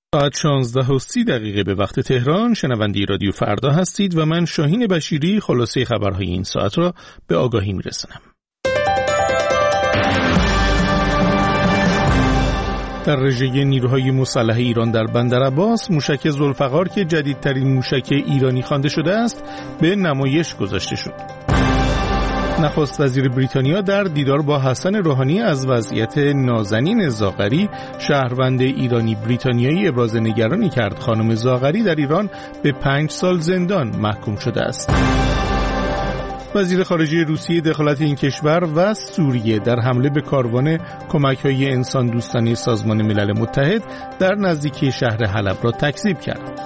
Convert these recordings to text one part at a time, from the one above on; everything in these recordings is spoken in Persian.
ساعت 16:30 به وقت تهران. شنونده رادیو فردا هستید و من شاهین بشیری خلاصه خبرهای این ساعت را به آگاهی میرسانم. در رژه نیروهای مسلح ایران در بندرعباس، موشک ذوالفقار که جدیدترین موشک ایرانی خوانده شده است به نمایش گذاشته شد. نخست وزیر بریتانیا در دیدار با حسن روحانی از وضعیت نازنین زاغری، شهروند ایرانی بریتانیایی، ابراز نگرانی کرد. خانم زاغری در ایران به 5 سال زندان محکوم شده است. وزیر خارجه روسیه دخالت این کشور و سوریه در حمله به کاروان کمک‌های انسان دوستانه سازمان ملل متحد در نزدیکی شهر حلب را تکذیب کرد.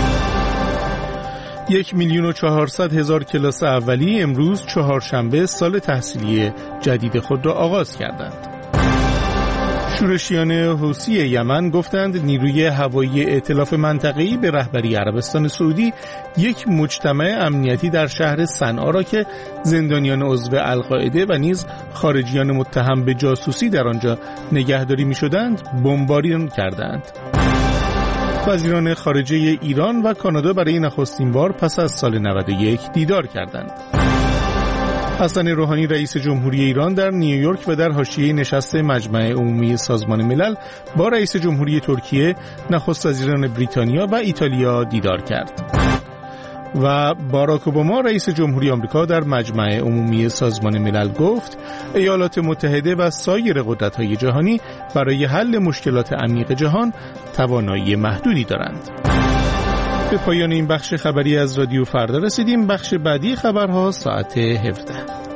1,400,000 کلاس اولی امروز چهارشنبه سال تحصیلی جدید خود را آغاز کردند. شورشیان حوثی یمن گفتند نیروی هوایی ائتلاف منطقه‌ای به رهبری عربستان سعودی یک مجتمع امنیتی در شهر صنعا را که زندانیان عضو القاعده و نیز خارجیان متهم به جاسوسی در آنجا نگهداری می‌شدند بمباران کردند. وزیران خارجه ایران و کانادا برای نخستین بار پس از سال 91 دیدار کردند. حسن روحانی رئیس جمهوری ایران در نیویورک و در حاشیه نشست مجمع عمومی سازمان ملل با رئیس جمهوری ترکیه، نخست وزیران بریتانیا و ایتالیا دیدار کرد. و باراک اوباما رئیس جمهوری آمریکا در مجمع عمومی سازمان ملل گفت ایالات متحده و سایر قدرت‌های جهانی برای حل مشکلات عمیق جهان توانایی محدودی دارند. به پایان این بخش خبری از رادیو فردا رسیدیم. بخش بعدی خبرها ساعت 17.